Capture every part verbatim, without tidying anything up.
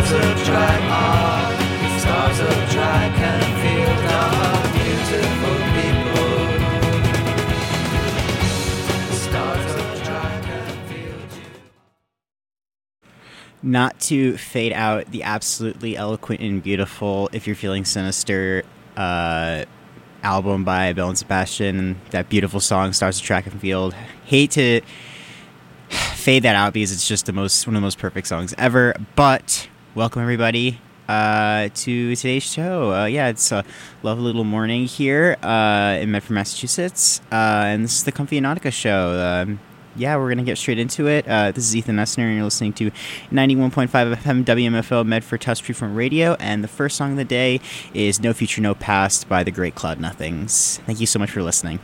stars of track on, the stars of track and field are beautiful people. The stars of track and field. Not to fade out the absolutely eloquent and beautiful If You're Feeling Sinister uh, album by Belle and Sebastian, that beautiful song, Stars of Track and Field. Hate to fade that out because it's just the most one of the most perfect songs ever. But welcome everybody uh, to today's show. Uh, yeah, it's a lovely little morning here uh, in Medford, Massachusetts, uh, and this is the Comfy Nautica show. Um, yeah, we're gonna get straight into it. Uh, this is Ethan Essner, and you're listening to ninety-one point five F M W M F O Medford Touch Freeform Radio. And the first song of the day is "No Future, No Past" by the Great Cloud Nothings. Thank you so much for listening.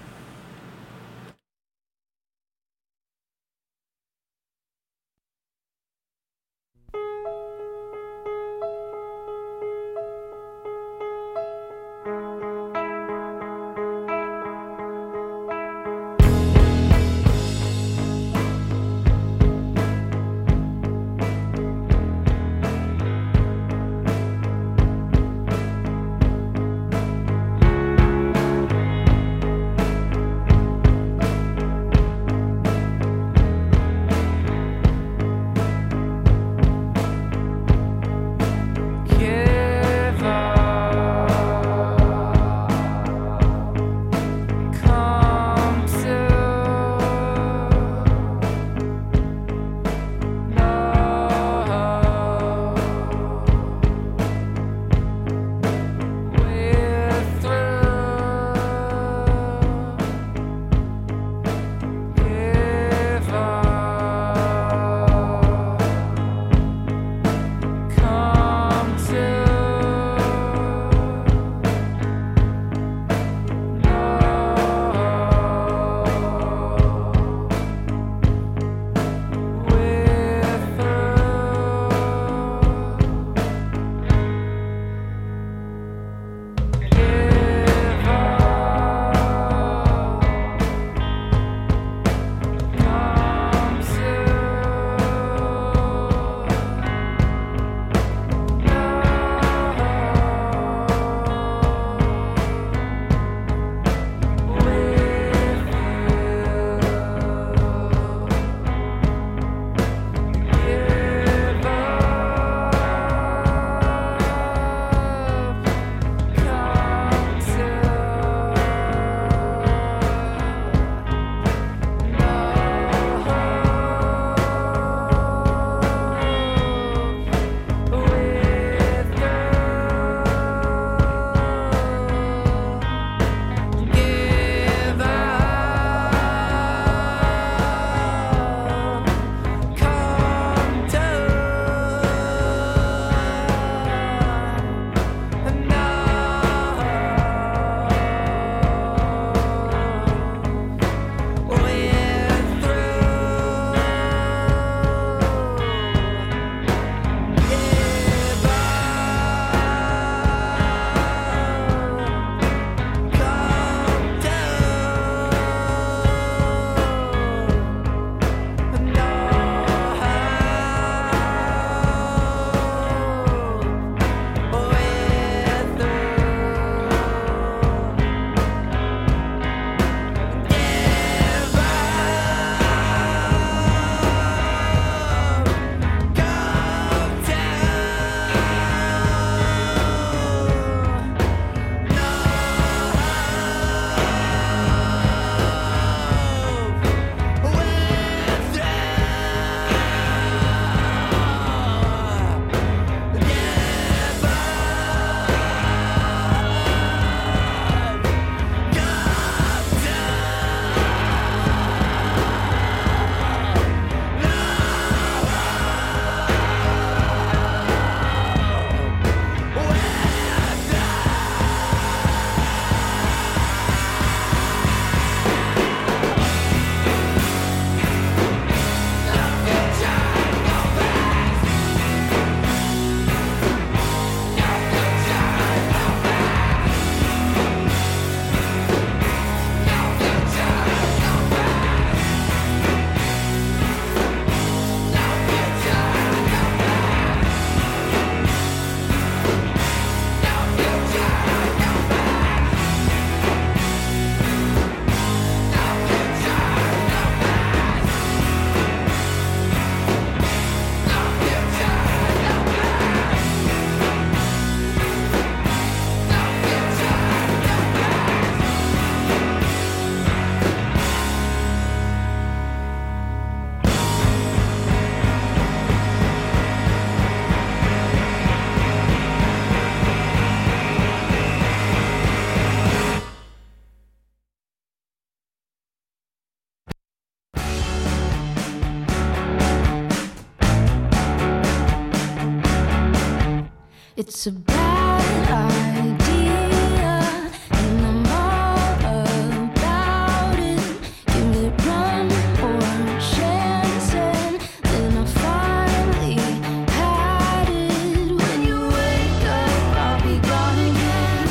It's a bad idea, and I'm all about it. Give it one more chance, and then I finally had it. When you wake up, I'll be gone again.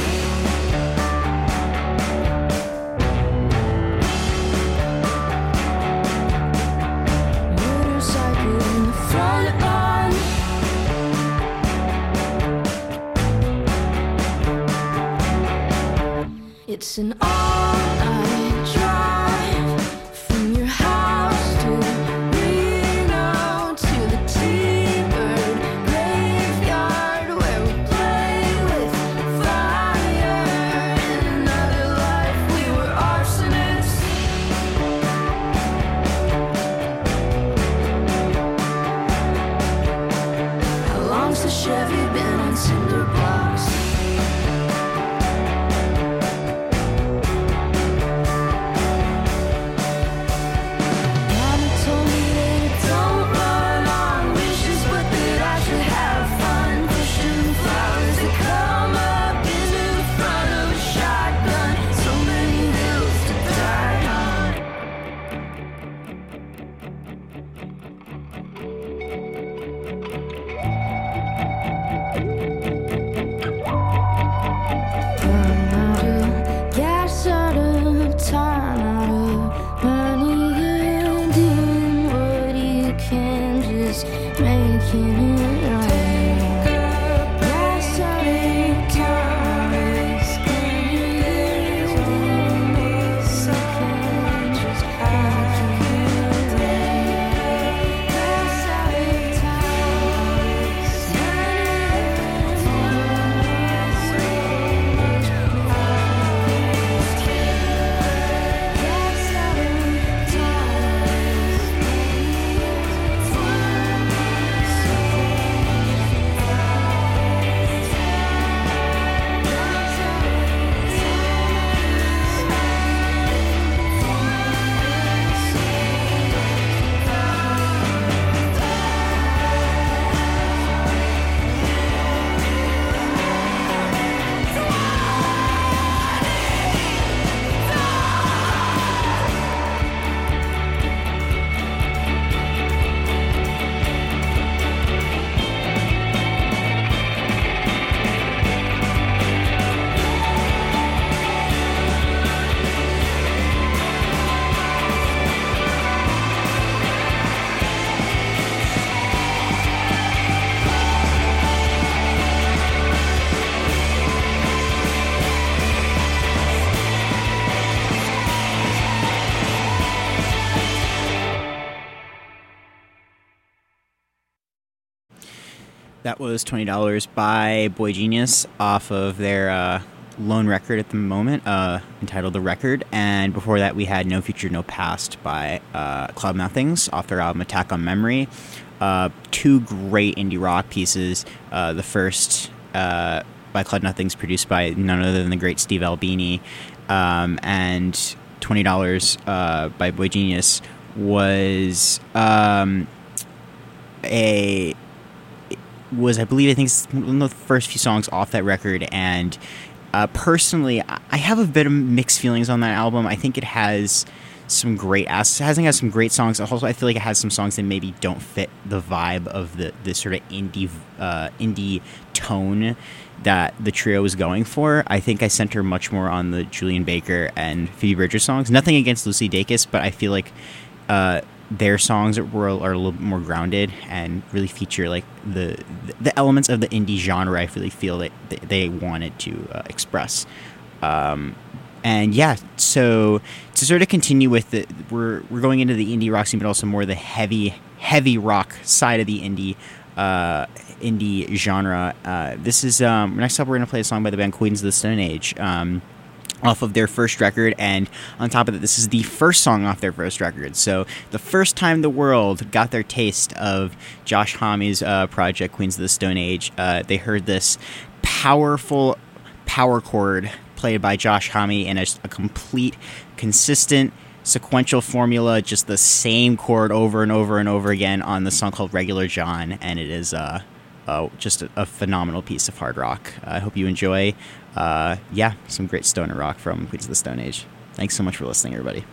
Motorcycle in the front lawn. It's an all-night drive from your house to Reno to the T-Bird graveyard where we play with fire. In another life, we were arsonists. How long's the Chevy been on cinder blocks? Mama told me that I don't run on wishes, but that I should have fun pushing flowers that come up into the front of a shotgun. So many hills to die on. Run out of gas, out of time, out of money. You're doing what you can, just making it right. Gas, out of time, you're doing what you can, just making it right. Gas, out of That was twenty dollars by Boy Genius off of their uh, lone record at the moment, uh, entitled The Record. And before that, we had No Future, No Past by uh, Cloud Nothings off their album Attack on Memory. Uh, two great indie rock pieces. Uh, the first uh, by Cloud Nothings, produced by none other than the great Steve Albini. Um, and twenty dollars uh, by Boy Genius was um, a... was, I believe, I think it's one of the first few songs off that record, and uh, personally, I have a bit of mixed feelings on that album. I think it has some great ass, it hasn't got some great songs. Also, I feel like it has some songs that maybe don't fit the vibe of the, the sort of indie uh, indie tone that the trio was going for. I think I center much more on the Julian Baker and Phoebe Bridgers songs. Nothing against Lucy Dacus, but I feel like uh, their songs are, are a little bit more grounded and really feature like the the elements of the indie genre. I really feel that they wanted to uh, express. Um, and yeah, so to sort of continue with the, we're we're going into the indie rock scene, but also more the heavy heavy rock side of the indie uh, indie genre. Uh, this is um, next up we're gonna play a song by the band Queens of the Stone Age. Um, off of their first record, and on top of that, this is the first song off their first record. So the first time the world got their taste of Josh Homme's uh, project, Queens of the Stone Age, uh, they heard this powerful power chord played by Josh Homme in a, a complete, consistent, sequential formula, just the same chord over and over and over again on the song called Regular John, and it is uh, uh, just a, a phenomenal piece of hard rock. I hope you enjoy, uh, yeah, some great stoner rock from Queens of the Stone Age. Thanks so much for listening, everybody.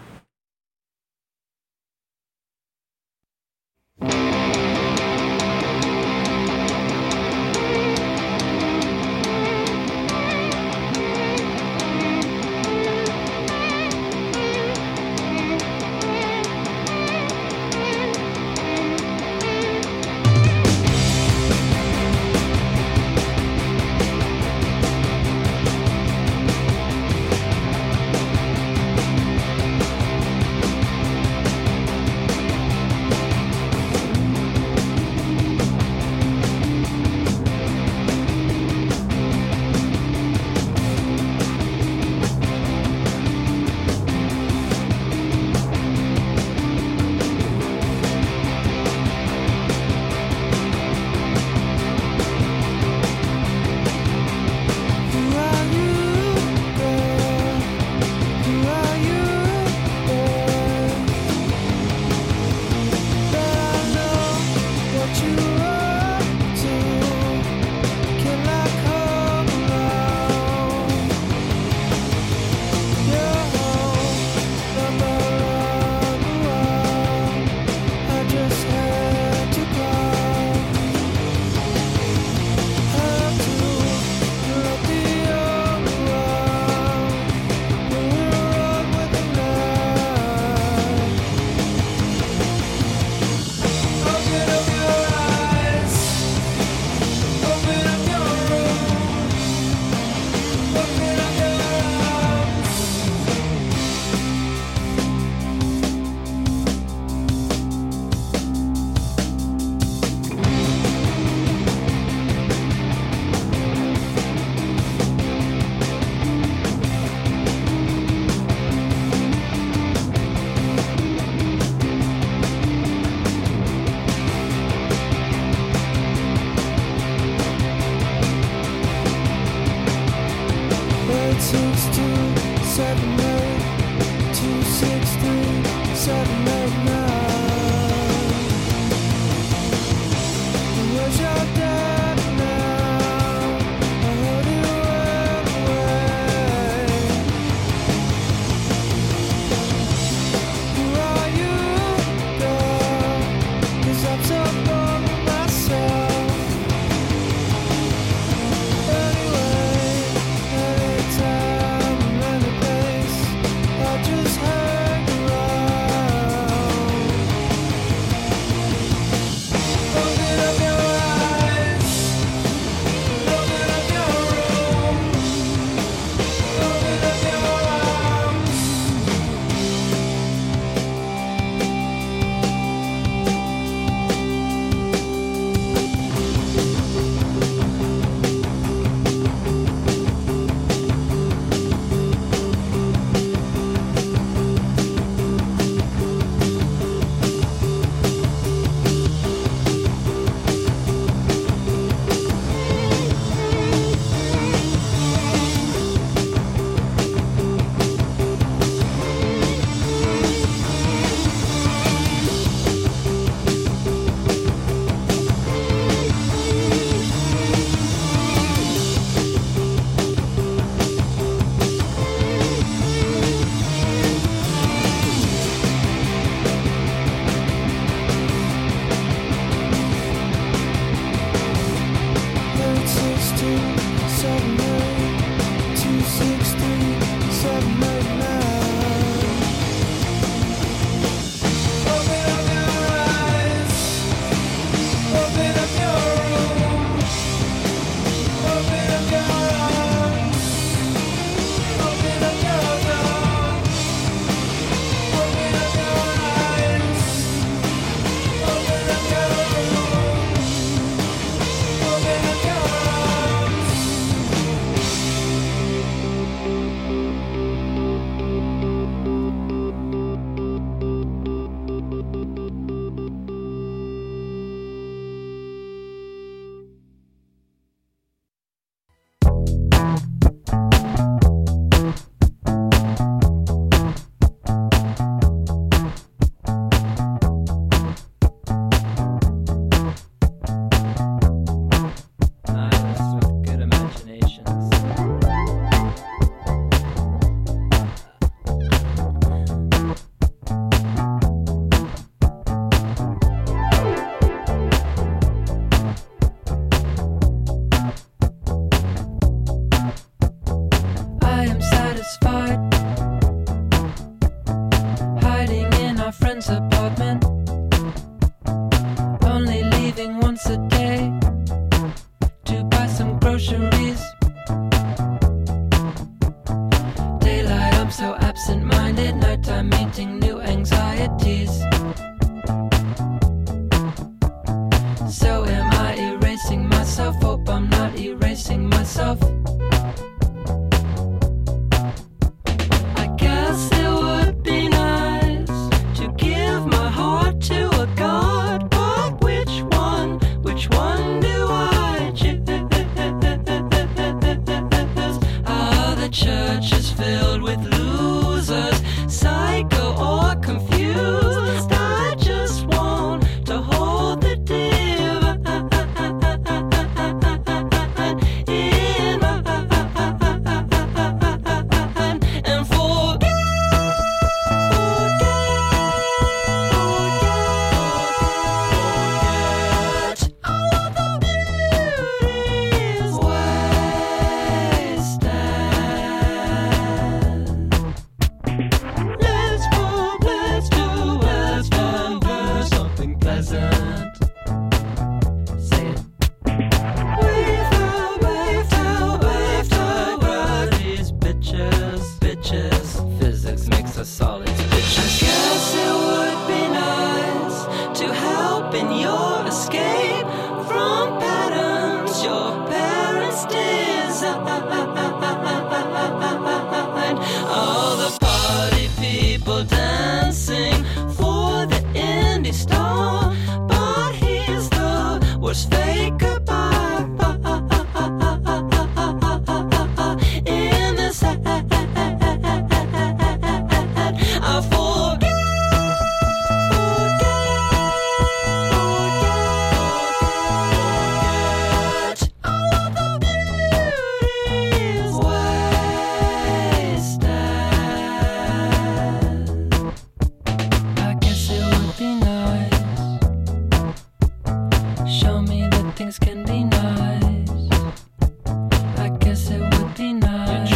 can be nice. I guess it would be nice.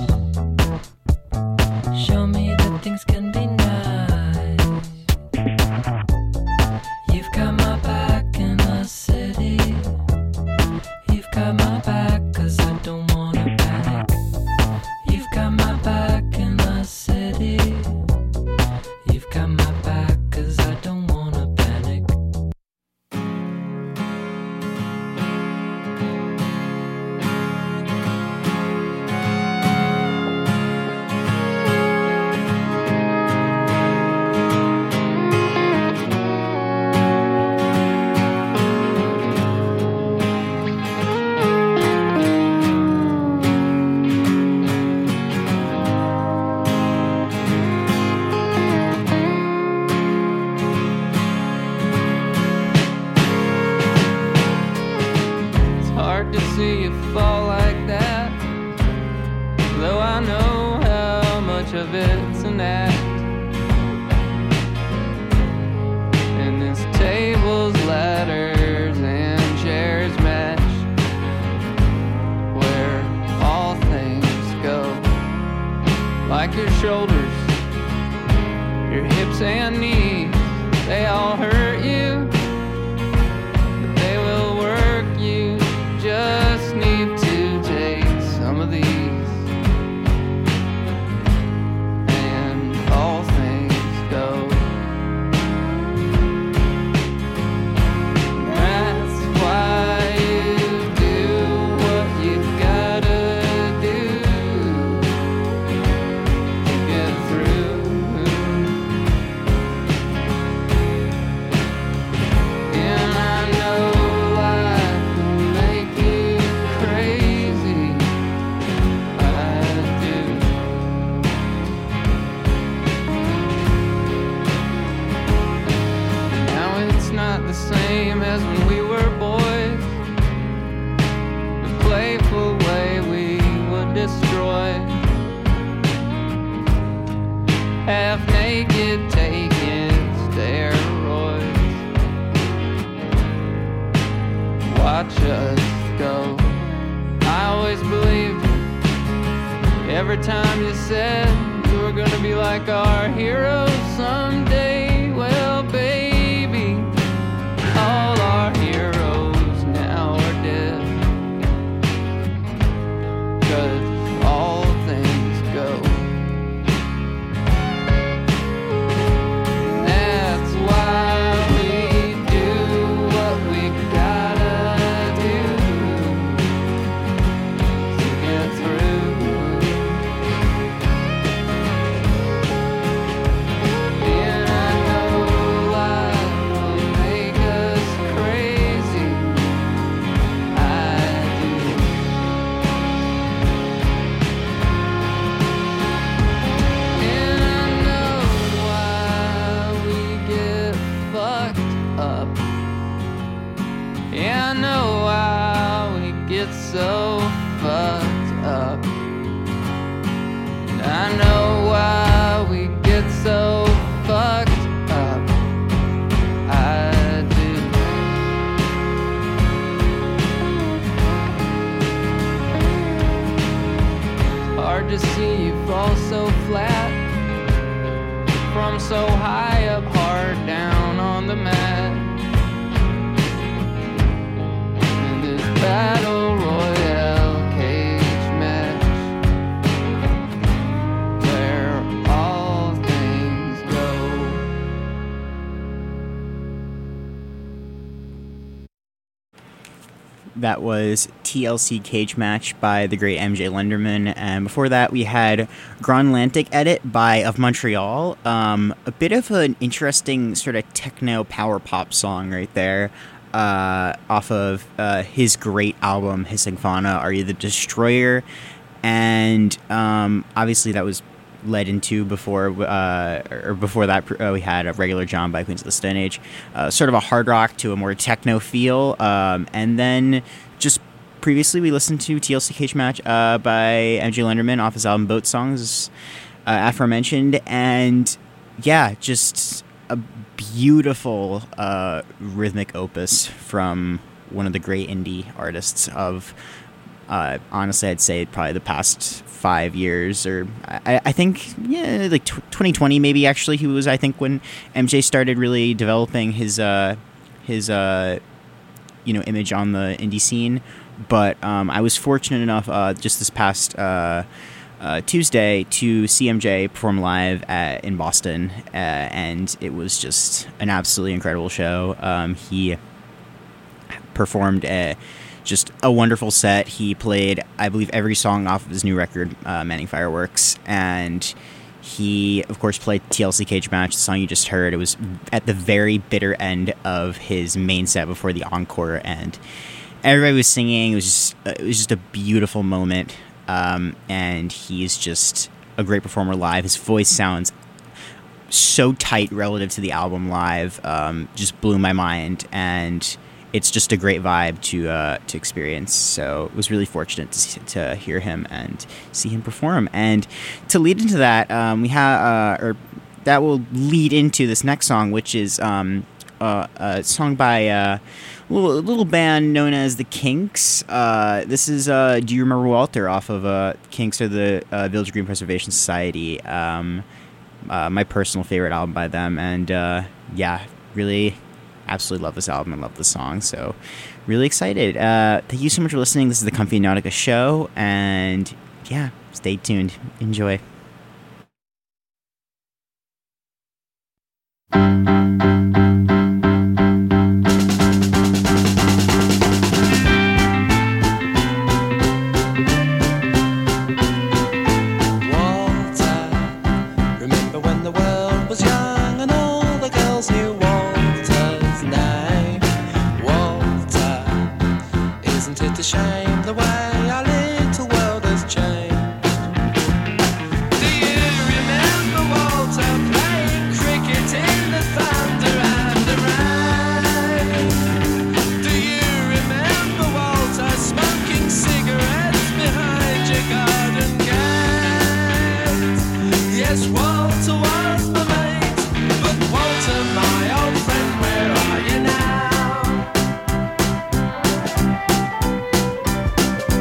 Show me that things can be nice. You've got my back in the city. You've got my back 'cause I don't wanna panic. You've got my back in the city. You've got my back 'cause I don't wanna panic. It's hard to see you fall like that, though I know how much of it's an act. And this table's ladders and chairs match where all things go. Like your shoulders, your hips and knees, they all hurt you, but they will work you. Just need to take some of these, and all things go. That's why you do what you gotta do to get through. And I know life will make you crazy. I do. Now it's not the same as when we were boys. The playful way we would destroy. Half naked, taking steroids. Watch us go. I always believed you. Every time you said you were gonna be like our heroes someday. Well, baby, all our heroes now are dead. 'Cause all things go. That's why we do what we gotta do to get through. And I know life will make us crazy. I do. And I know why we get fucked up. Yeah, I know why we get so fucked up. And I know why we get so fucked up. I do. Hard to see you fall so flat from so high up, hard down on the mat. In this battle royale cage match, where all things go. That was T L C Cage Match by the great M J Lenderman, and before that we had Grandlantic Edit by Of Montreal. Um, a bit of an interesting sort of techno power pop song right there, uh, off of uh, his great album Hissing Fauna, Are You the Destroyer? And um, obviously that was led into before uh, or before that uh, we had a Regular John by Queens of the Stone Age, uh, sort of a hard rock to a more techno feel, um, and then just previously we listened to T L C Cage Match uh, by M J Lenderman off his album Boat Songs, uh, aforementioned, and yeah, just a beautiful uh, rhythmic opus from one of the great indie artists of, uh, honestly, I'd say probably the past five years, or I, I think, yeah, like twenty twenty maybe, actually. He was, I think, when M J started really developing his, uh, his, uh, you know, image on the indie scene. But um, I was fortunate enough uh, just this past uh, uh, Tuesday to see M J perform live at, in Boston, uh, and it was just an absolutely incredible show. Um, he performed a, just a wonderful set. He played, I believe, every song off of his new record, uh, Manning Fireworks, and he, of course, played T L C Cage Match, the song you just heard. It was at the very bitter end of his main set before the encore, and everybody was singing. It was just, it was just a beautiful moment, um, and he's just a great performer live. His voice sounds so tight relative to the album live, um, just blew my mind, and it's just a great vibe to uh, to experience. So it was really fortunate to, see, to hear him and see him perform. And to lead into that, um, we have, uh, or that will lead into this next song, which is um, uh, a song by uh, a little, a little band known as the Kinks. Uh, this is uh, Do You Remember Walter off of uh, Kinks, or the uh, Village Green Preservation Society. Um, uh, my personal favorite album by them, and uh, yeah, really. Absolutely love this album and love the song, so really excited. Uh, thank you so much for listening. This is the Comfy Nautica Show, and yeah, stay tuned. Enjoy. Shame the way our little world has changed. Do you remember Walter playing cricket in the thunder and the rain? Do you remember Walter smoking cigarettes behind your garden gate? Yes, Walter was my mate, but Walter, my old friend, where are you now?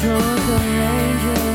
broken angel.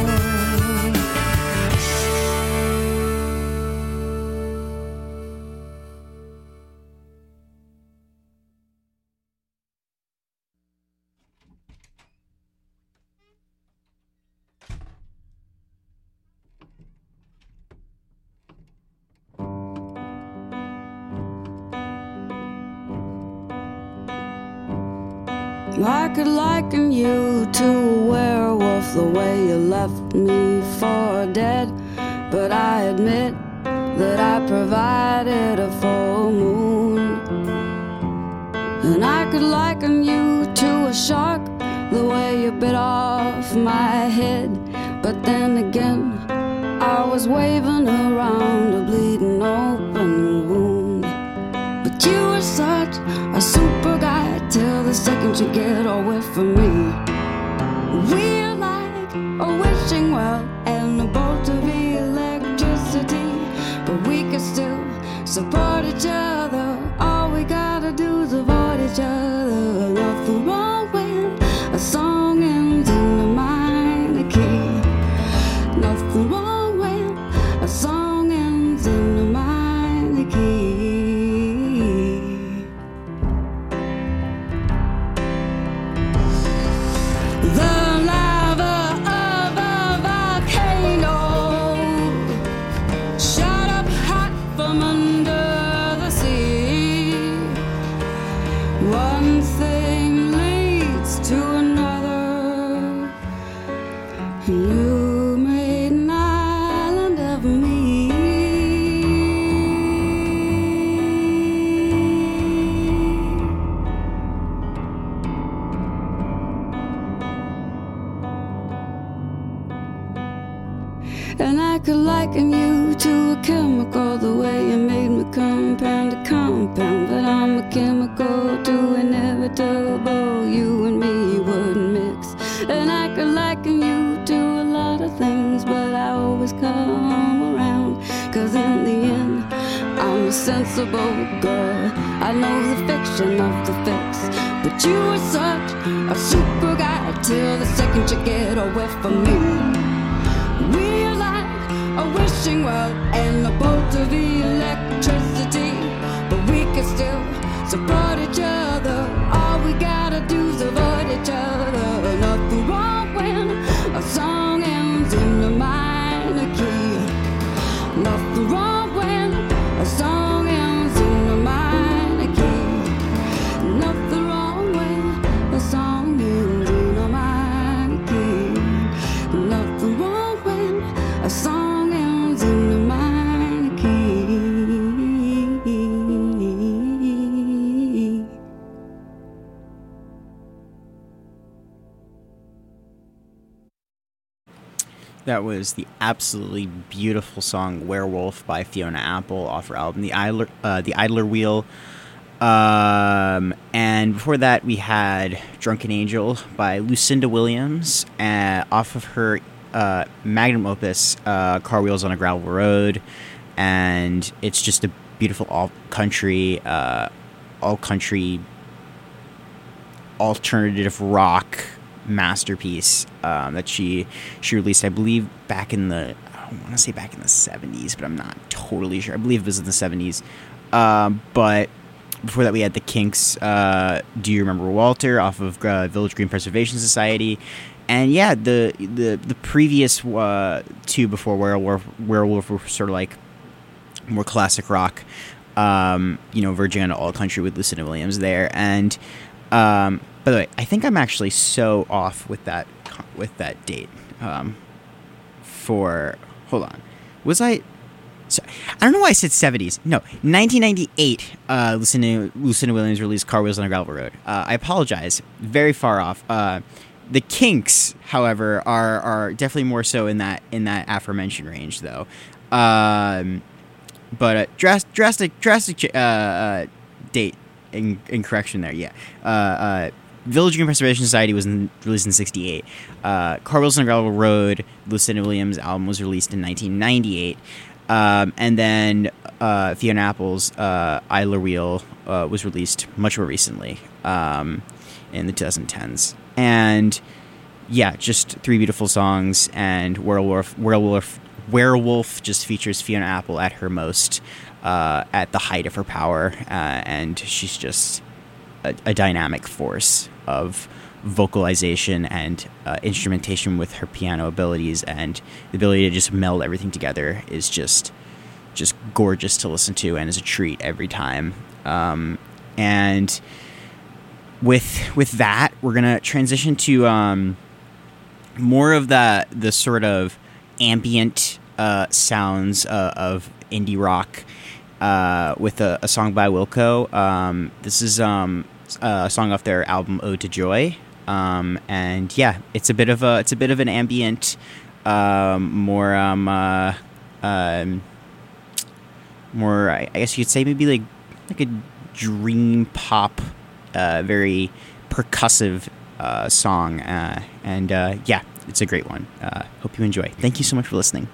I could liken you to a werewolf, the way you left me for dead. But I admit that I provided a full moon. And I could liken you to a shark, the way you bit off my head. But then again, I was waving around a bleeding open wound. But you were such a super guy till the second you get away from me. We're like a wishing well and a bolt of electricity, but we can still support each other. All we gotta do is avoid each other. Nothing wrong when a song ends in a minor key. Nothing wrong when a song ends in a minor key. The lava of a volcano shot up hot from under the sea. One thing leads to another. You made an island of me. And I could liken you to a chemical, the way you made me compound to compound. But I'm a chemical too inevitable, you and me wouldn't mix. And I could liken you to a lot of things, but I always come around. Cause in the end, I'm a sensible girl. I know the fiction of the fix. But you were such a super guy till the second you get away from me. We're like a wishing well and a bolt of electricity, but we can still support each other. All we gotta do is avoid each other. Nothing wrong when a song ends in a minor key. Nothing wrong when a song ends in a minor key. Nothing wrong when a song ends in a minor key. Nothing wrong when a song ends in a minor key. That was the absolutely beautiful song "Werewolf" by Fiona Apple off her album "The Idler," uh, the Idler Wheel. Um, and before that, we had "Drunken Angel" by Lucinda Williams, uh, off of her uh, magnum opus, uh, "Car Wheels on a Gravel Road," and it's just a beautiful all country, uh, all country alternative rock masterpiece um, that she she released, I believe, back in the I want to say back in the seventies, but I'm not totally sure. I believe it was in the seventies. Um, but before that, we had the Kinks. Uh, Do You Remember Walter off of uh, Village Green Preservation Society, and yeah, the the the previous uh, two before Werewolf Werewolf were sort of like more classic rock. Um, you know, verging on all country with Lucinda Williams there, and. Um, by the way, I think I'm actually so off with that with that date. Um, for hold on, was I? So, I don't know why I said seventies. No, nineteen ninety-eight. Uh, Lucinda Lucinda Williams released "Car Wheels on a Gravel Road." Uh, I apologize, very far off. Uh, the Kinks, however, are are definitely more so in that in that aforementioned range, though. Um, but uh, drastic drastic drastic uh, uh, date. In, in correction there, yeah. Uh, uh, Village Green Preservation Society was in, released in sixty-eight. Uh, Car Wheels on a Gravel Road, Lucinda Williams' album, was released in nineteen ninety-eight. Um, and then uh, Fiona Apple's uh, Idler Wheel uh, was released much more recently, um, in the twenty tens. And yeah, just three beautiful songs, and Werewolf, Werewolf, Werewolf just features Fiona Apple at her most, uh, at the height of her power, uh, and she's just a, a dynamic force of vocalization and uh, instrumentation with her piano abilities, and the ability to just meld everything together is just just gorgeous to listen to, and is a treat every time. Um, and with with that, we're gonna transition to um, more of the the sort of ambient uh, sounds uh, of indie rock uh, with a, a song by Wilco. Um, this is um, a song off their album Ode to Joy. Um, and yeah, it's a bit of a, it's a bit of an ambient, um, more, um, uh, um, more, I guess you could say maybe like, like a dream pop, uh, very percussive, uh, song. Uh, and, uh, yeah, it's a great one. Uh, hope you enjoy. Thank you so much for listening.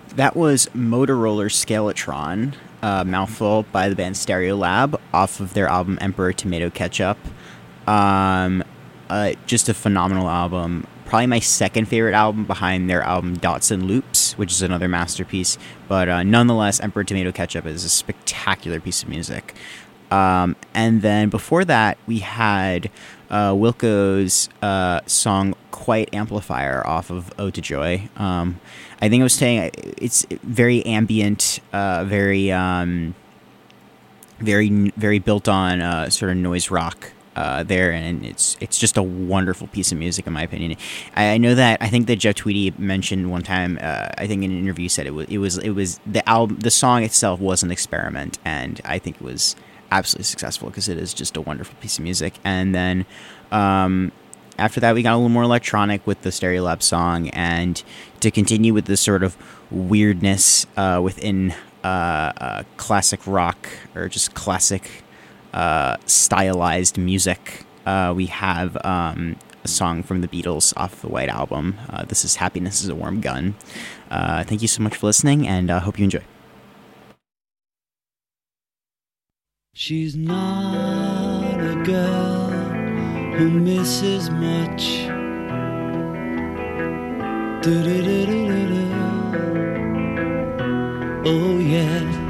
That was Motorola Skeletron, uh, mouthful by the band Stereolab off of their album Emperor Tomato Ketchup. Um, uh, just a phenomenal album. Probably my second favorite album behind their album Dots and Loops, which is another masterpiece. But uh, nonetheless, Emperor Tomato Ketchup is a spectacular piece of music. Um, and then before that, we had uh, Wilco's uh, song Quiet Amplifier off of Ode to Joy. Um, I think I was saying it's very ambient, uh, very, um, very, very built on uh, sort of noise rock. Uh, there, and it's it's just a wonderful piece of music in my opinion. I, I know that I think that Jeff Tweedy mentioned one time. Uh, I think in an interview said it was it was it was the album, the song itself was an experiment, and I think it was absolutely successful because it is just a wonderful piece of music. And then um, after that, we got a little more electronic with the Stereolab song, and to continue with this sort of weirdness uh, within uh, uh, classic rock or just classic. Uh, stylized music. Uh, we have um, a song from the Beatles off the White Album. Uh, this is Happiness is a Warm Gun. Uh, thank you so much for listening, and I uh, hope you enjoy. She's not a girl who misses much. Do-do-do-do-do-do. Oh yeah.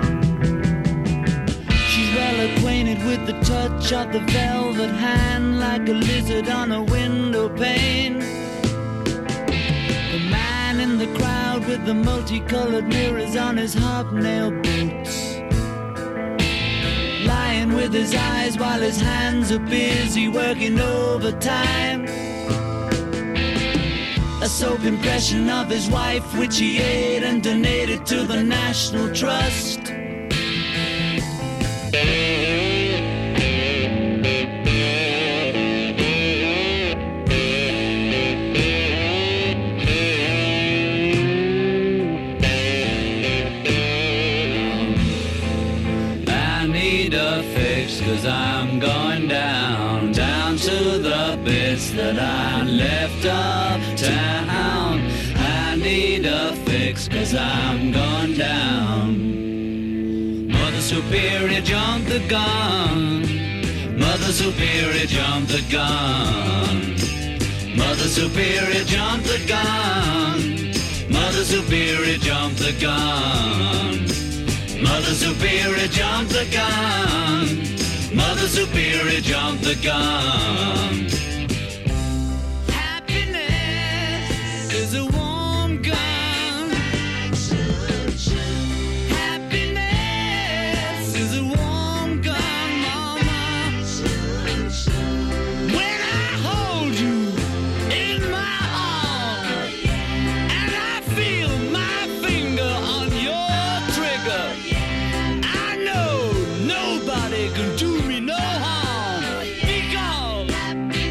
Acquainted with the touch of the velvet hand, like a lizard on a window pane. The man in the crowd with the multicolored mirrors on his hobnail boots, lying with his eyes while his hands are busy working overtime. A soap impression of his wife, which he ate and donated to the National Trust. Cause I'm going down, down to the bits that I left uptown. I need a fix cause I'm going down. Mother Superior jumped the gun. Mother Superior jumped the gun. Mother Superior jumped the gun. Mother Superior jumped the gun. Mother Superior jumped the gun. Mother Superior jumped the gun. Happiness is a warm gun. Happiness is a warm gun, mama. When I hold you in my arms and I feel my finger on your trigger, I know nobody can do me no harm because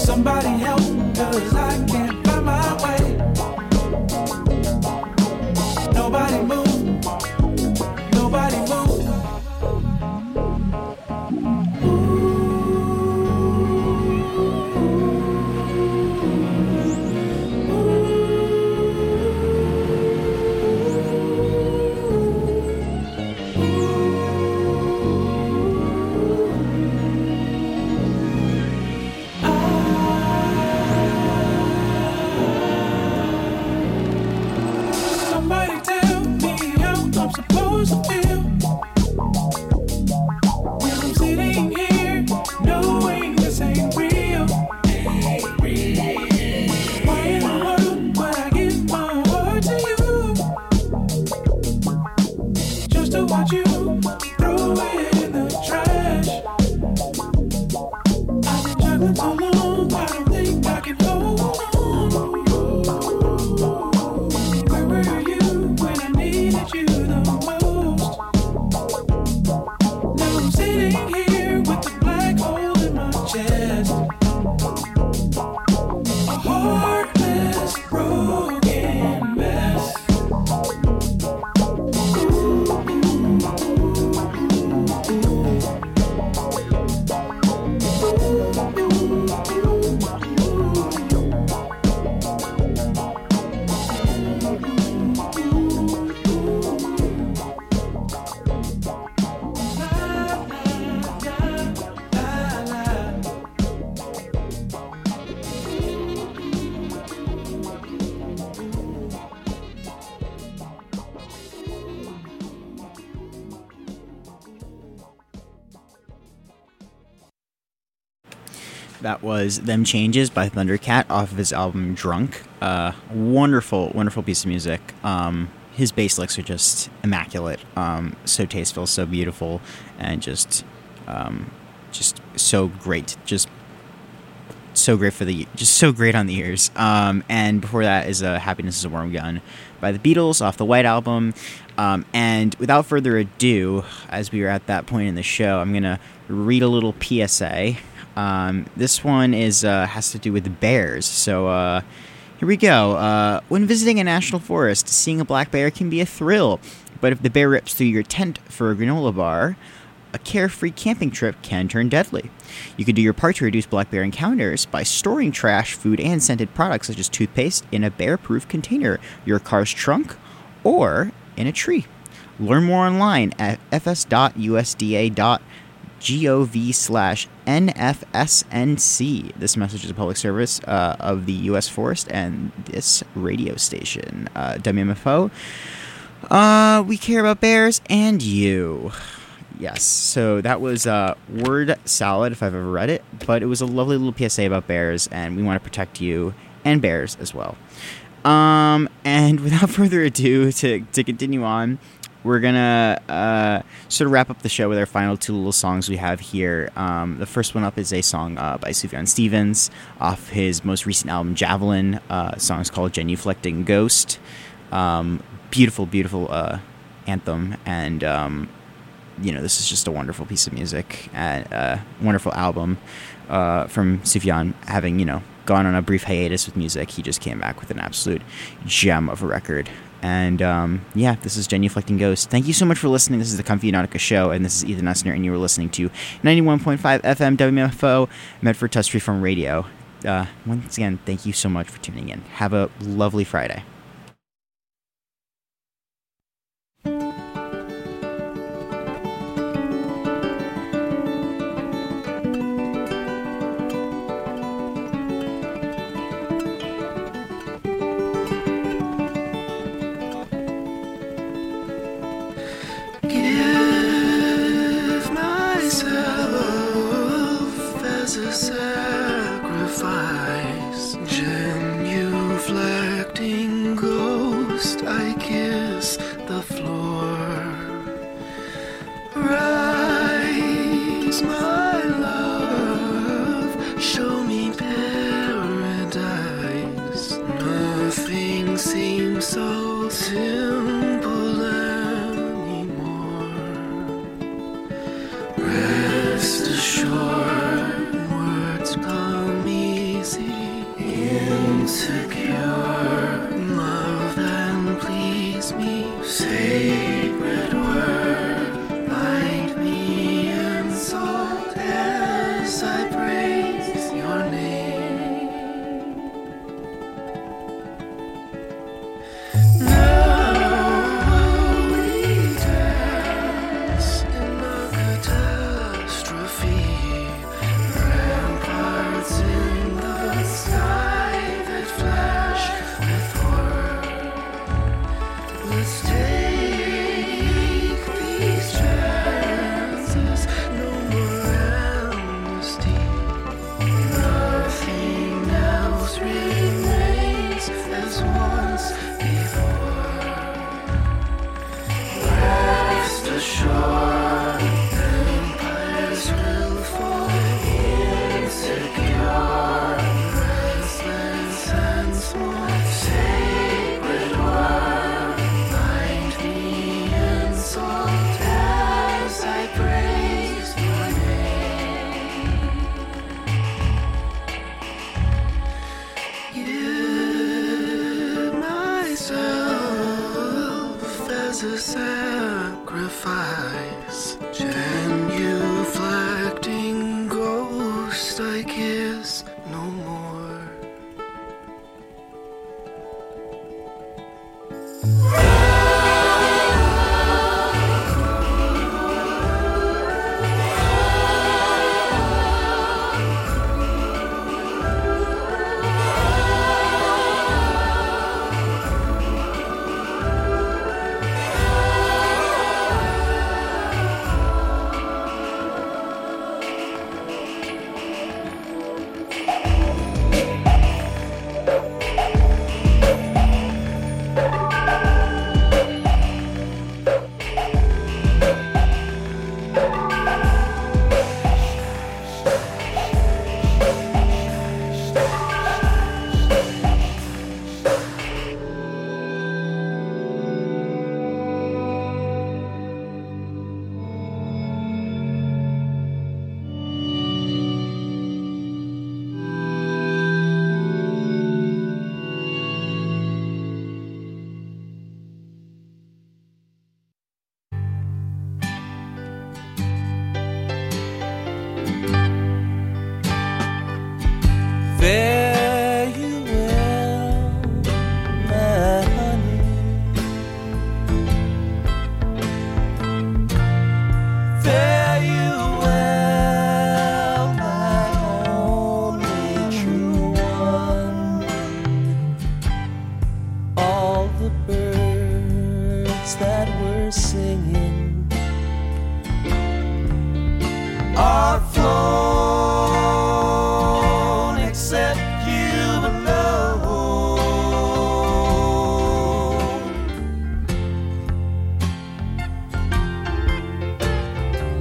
Somebody help, cause I can't find my way. Nobody move, nobody move. Somebody tell me how I'm supposed to feel when I'm sitting here knowing this ain't real. Why in the world would I give my heart to you just to watch you throw it in the trash? I've been juggling so long, I don't think I can hold on. Where were you when I needed you the most? Now I'm sitting here with the black hole in my chest. A heartless, broken mess. That was Them Changes by Thundercat off of his album Drunk. Uh, wonderful, wonderful piece of music. Um, his bass licks are just immaculate. Um, so tasteful, so beautiful, and just, um, just so great. Just so great for the, just so great on the ears. Um, and before that is uh, Happiness is a Worm Gun by the Beatles off the White Album. Um, and without further ado, as we are at that point in the show, I'm gonna read a little P S A. Um, this one is uh, has to do with bears, so uh, here we go. Uh, when visiting a national forest, seeing a black bear can be a thrill, but if the bear rips through your tent for a granola bar, a carefree camping trip can turn deadly. You can do your part to reduce black bear encounters by storing trash, food, and scented products such as toothpaste in a bear-proof container, your car's trunk, or in a tree. Learn more online at fs.usda.gov slash NFSNC. This message is a public service uh, of the U S Forest and this radio station, uh, W M F O. Uh, we care about bears and you. Yes, so that was uh, word salad, if I've ever read it, but it was a lovely little P S A about bears, and we want to protect you and bears as well. Um, and without further ado, to, to continue on, we're going to uh, sort of wrap up the show with our final two little songs we have here. Um, the first one up is a song uh, by Sufjan Stevens off his most recent album, Javelin. Uh, the song is called Genuflecting Ghost. Um, beautiful, beautiful uh, anthem, and um, you know, this is just a wonderful piece of music and a uh, wonderful album uh, from Sufjan. Having, you know, gone on a brief hiatus with music, he just came back with an absolute gem of a record. And um, yeah, this is Genuflecting Ghost. Thank you so much for listening. This is the Comfy Nautica Show, and this is Ethan Essner, and you were listening to ninety-one point five F M W M F O, Medford Touch Freeform Radio. Uh, once again, thank you so much for tuning in. Have a lovely Friday. Give myself as a sacrifice, genuflecting insecure. Love and please me, sacred word. Bind me in salt as I praise your name. Now we dance in a catastrophe. Ramparts in the sky that flash with horror. Let's take these chances. No more amnesty. Nothing else remains as once before. Rest assured, empires will fall. Insecure, restless and small. Sacred word, bind me in salt as I praise your name. Give myself as a sacrifice. Genuflecting ghost, I kiss no more.